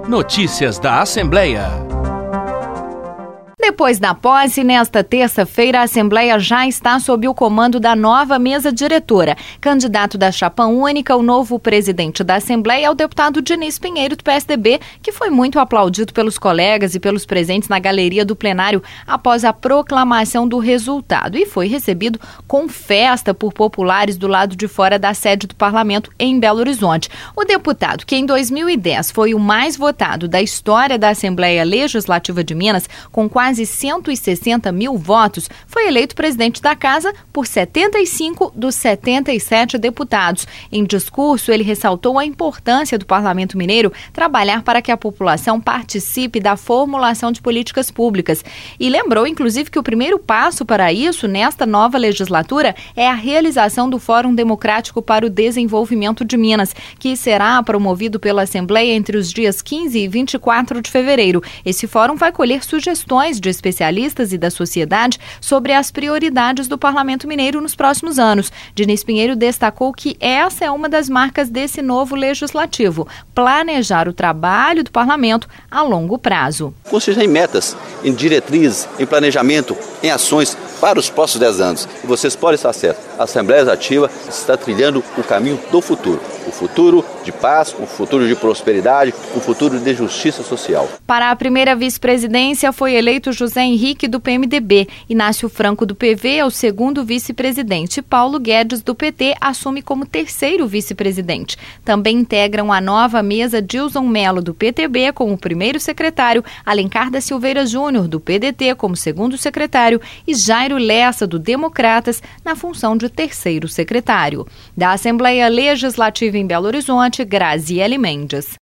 Notícias da Assembleia. Depois da posse, nesta terça-feira, a Assembleia já está sob o comando da nova mesa diretora. Candidato da chapa única, o novo presidente da Assembleia é o deputado Diniz Pinheiro, do PSDB, que foi muito aplaudido pelos colegas e pelos presentes na galeria do plenário após a proclamação do resultado e foi recebido com festa por populares do lado de fora da sede do parlamento em Belo Horizonte. O deputado, que em 2010 foi o mais votado da história da Assembleia Legislativa de Minas, com quase 160 mil votos, foi eleito presidente da Casa por 75 dos 77 deputados. Em discurso, ele ressaltou a importância do Parlamento Mineiro trabalhar para que a população participe da formulação de políticas públicas. E lembrou, inclusive, que o primeiro passo para isso, nesta nova legislatura, é a realização do Fórum Democrático para o Desenvolvimento de Minas, que será promovido pela Assembleia entre os dias 15 e 24 de fevereiro. Esse fórum vai colher sugestões de especialistas e da sociedade sobre as prioridades do Parlamento Mineiro nos próximos anos. Diniz Pinheiro destacou que essa é uma das marcas desse novo legislativo: planejar o trabalho do parlamento a longo prazo. Consiste em metas, em diretrizes, em planejamento, em ações para os próximos 10 anos. E vocês podem estar certos, a Assembleia Legislativa está trilhando o caminho do futuro. O futuro de paz, o futuro de prosperidade, o futuro de justiça social. Para a primeira vice-presidência foi eleito José Henrique, do PMDB. Inácio Franco, do PV, é o segundo vice-presidente. Paulo Guedes, do PT, assume como terceiro vice-presidente. Também integram a nova mesa Dilson Melo, do PTB, como primeiro secretário, Alencar da Silveira Júnior, do PDT, como segundo secretário, e Jairo Lessa, do Democratas, na função de terceiro secretário. Da Assembleia Legislativa em Belo Horizonte, Graziele Mendes.